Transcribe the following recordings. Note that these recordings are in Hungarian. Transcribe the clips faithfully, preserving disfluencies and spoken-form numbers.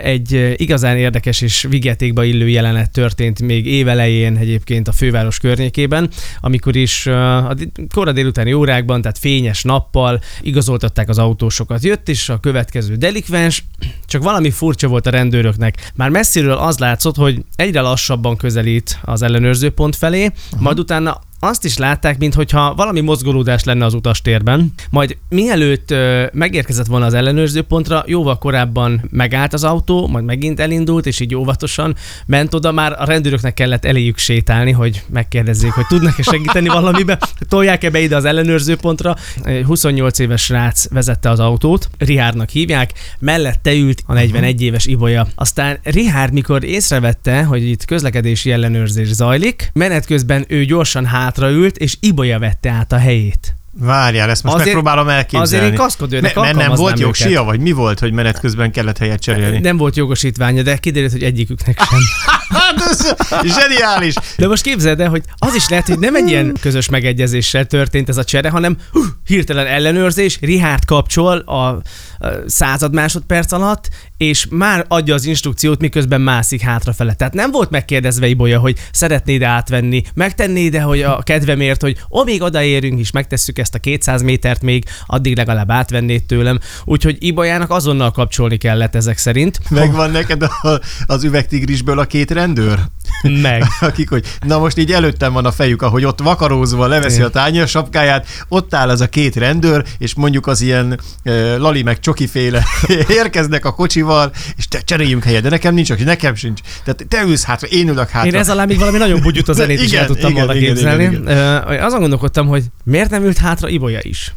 Egy igazán érdekes és vigyátékba illő jelenet történt még évelején egyébként a főváros környékében, amikor is a kora délutáni órákban, tehát fényes nappal igazoltatták az autósokat. Jött is a következő delikvens, csak valami furcsa volt a rendőröknek. Már messziről az látszott, hogy egyre lassabban közelít az ellenőrzőpont felé, uh-huh. majd utána azt is látták, mintha valami mozgolódás lenne az utastérben. Majd mielőtt ö, megérkezett volna az ellenőrzőpontra, jóval korábban megállt az autó, majd megint elindult, és így óvatosan ment oda. Már a rendőröknek kellett eléjük sétálni, hogy megkérdezzék, hogy tudnak-e segíteni valamiben, tolják-e be ide az ellenőrzőpontra. huszonnyolc éves srác vezette az autót, Richardnak hívják, mellette ült a negyvenegy éves Ibolya. Aztán Richard, mikor észrevette, hogy itt közlekedési ellenőrzés zajlik, menet közben ő gyorsan hátraült, és Ibolya vette át a helyét. Várjál, ezt most azért, megpróbálom elképzelni. Azért én kaszkodőrnek ne, alkalmaznám Nem volt őket. jogsia, vagy mi volt, hogy menet közben kellett helyet cserélni? Nem volt jogosítványa, de kiderült, hogy egyiküknek sem. Ez zseniális! De most képzeld el, hogy az is lehet, hogy nem egy ilyen közös megegyezéssel történt ez a csere, hanem hú, hirtelen ellenőrzés, Richard kapcsol a, a század másodperc alatt, és már adja az instrukciót, miközben mászik hátrafele. Tehát nem volt megkérdezve Ibolya, hogy szeretnéd átvenni, megtennéd, hogy a kedvemért, hogy ó, még odaérünk is, megtesszük ezt a kétszáz métert még, addig legalább átvennéd tőlem. Úgyhogy Ibolyának azonnal kapcsolni kellett ezek szerint. Megvan neked a, az üvegtigrisből a két rendőr? Meg. Akik, hogy na most így előttem van a fejük, ahogy ott vakarózva leveszi a tányér sapkáját, ott áll az a két rendőr, és mondjuk az ilyen uh, Lali meg Csokiféle érkeznek a kocsival, és te cseréljünk helyet, de nekem nincs, aki nekem sincs. Tehát te ülsz hátra, én ülök hátra. Én ez alá még valami nagyon bugyut az zenét is el tudtam volna képzelni. Igen, igen, igen. Azon gondolkodtam, hogy miért nem ült hátra Ibolya is?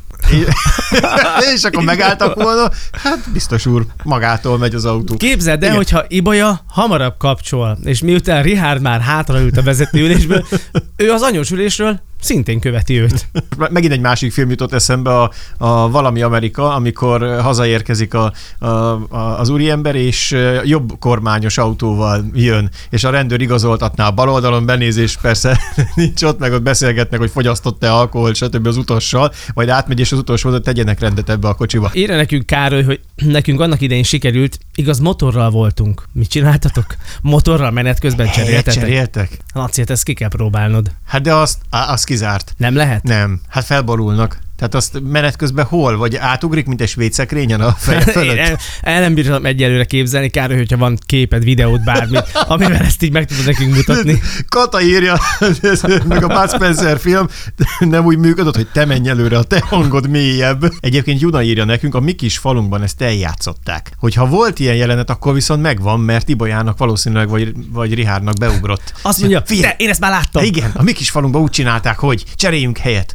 És akkor megálltak volna, hát biztos úr, magától megy az autó. Képzeld el, hogyha Ibolya hamarabb kapcsol, és miután Richard már hátraült a vezetőülésből, ő az anyós ülésről szintén követi őt. Megint egy másik film jutott eszembe, a, a Valami Amerika, amikor hazaérkezik a, a, a, az úriember, és jobb kormányos autóval jön, és a rendőr igazoltatná a bal oldalon, benézés persze nincs ott, meg ott beszélgetnek, hogy fogyasztott-e alkoholt, stb. Az utassal, majd átmegy, és az utolsó oda tegyenek rendet ebbe a kocsiba. Írja nekünk Károly, hogy nekünk annak idején sikerült, igaz, motorral voltunk. Mit csináltatok? Motorral menet közben cseréltetek? Cseréltek? Laci, hát ezt ki kell próbálnod. Hát de azt, azt kizárt. Nem lehet? Nem. Hát felborulnak. Tehát azt menet közben hol? Vagy átugrik, mint egy svédszekrényen a feje fölött? el, el nem bírtam egyelőre képzelni, Károly, hogyha van képed, videót, bármit, amivel ezt így meg tudod nekünk mutatni. Kata írja, meg a Bud Spencer film nem úgy működött, hogy te menj előre, a te hangod mélyebb. Egyébként Juna írja nekünk, a mi kis falunkban ezt eljátszották. Hogyha volt ilyen jelenet, akkor viszont megvan, mert Ibolyának valószínűleg, vagy, vagy Richardnak beugrott. Azt mondja, figyelj, én ezt már láttam. Igen, a mi kis falunkban úgy csinálták, hogy cseréljünk helyet.